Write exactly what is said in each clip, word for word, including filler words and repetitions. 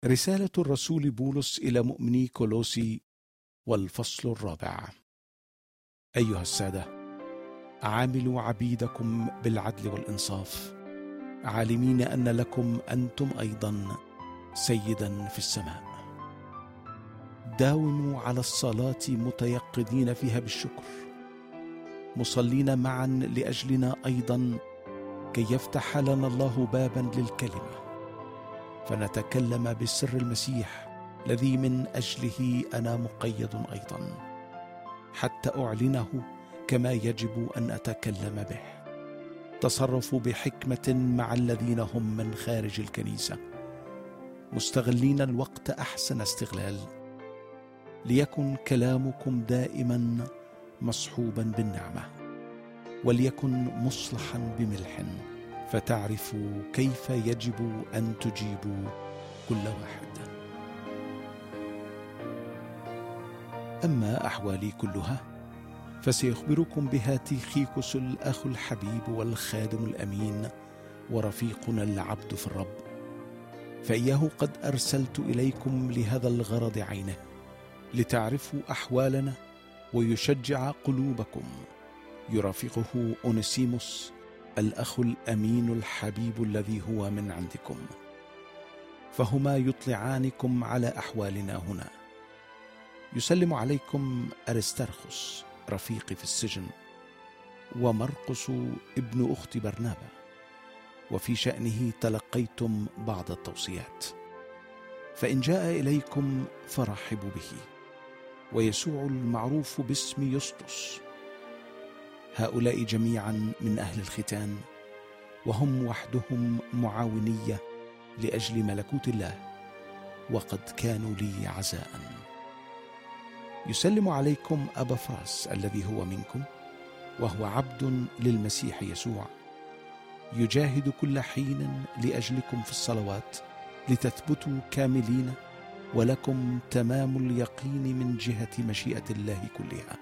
رسالة الرسول بولس إلى مؤمني كولوسي، والفصل الرابع. أيها السادة، عاملوا عبيدكم بالعدل والإنصاف، عالمين أن لكم أنتم أيضا سيدا في السماء. داوموا على الصلاة متيقظين فيها بالشكر، مصلين معا لأجلنا أيضا، كي يفتح لنا الله بابا للكلمة، فنتكلم بسر المسيح الذي من أجله أنا مقيد أيضا، حتى أعلنه كما يجب أن أتكلم به. تصرفوا بحكمة مع الذين هم من خارج الكنيسة، مستغلين الوقت أحسن استغلال، ليكن كلامكم دائما مصحوبا بالنعمة، وليكن مصلحا بملح، فتعرفوا كيف يجب أن تجيبوا كل واحد. أما أحوالي كلها فسيخبركم بها تيخيكوس الأخ الحبيب والخادم الأمين ورفيقنا العبد في الرب، فإياه قد أرسلت إليكم لهذا الغرض عينه، لتعرفوا أحوالنا ويشجع قلوبكم. يرافقه أونسيموس الأخ الأمين الحبيب الذي هو من عندكم، فهما يطلعانكم على أحوالنا هنا. يسلم عليكم أرسترخس رفيقي في السجن، ومرقس ابن أخت برنابا، وفي شأنه تلقيتم بعض التوصيات، فإن جاء إليكم فرحبوا به. ويسوع المعروف باسم يسطس. هؤلاء جميعا من أهل الختان، وهم وحدهم معاونية لأجل ملكوت الله، وقد كانوا لي عزاء. يسلم عليكم أبا فراس الذي هو منكم، وهو عبد للمسيح يسوع، يجاهد كل حين لأجلكم في الصلوات، لتثبتوا كاملين ولكم تمام اليقين من جهة مشيئة الله كلها.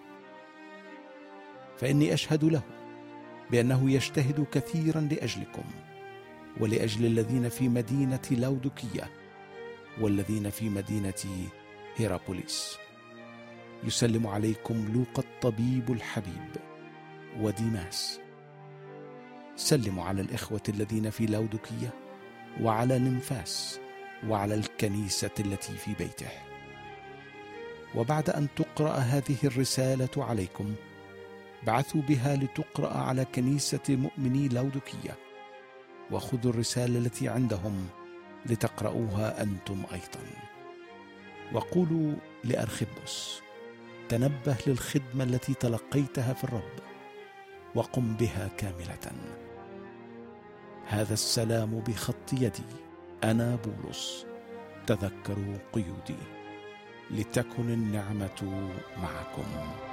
فإني أشهد له بأنه يجتهد كثيرا لأجلكم، ولأجل الذين في مدينة لودوكية والذين في مدينة هيرابوليس. يسلم عليكم لوقا الطبيب الحبيب وديماس. سلموا على الإخوة الذين في لودوكية، وعلى نمفاس، وعلى الكنيسة التي في بيته. وبعد أن تقرأ هذه الرسالة عليكم، بعثوا بها لتقرأ على كنيسة مؤمني لودوكية، وخذوا الرسالة التي عندهم لتقرأوها أنتم أيضا. وقولوا لأرخبس: تنبه للخدمة التي تلقيتها في الرب، وقم بها كاملة. هذا السلام بخط يدي، أنا بولس، تذكروا قيودي. لتكن النعمة معكم.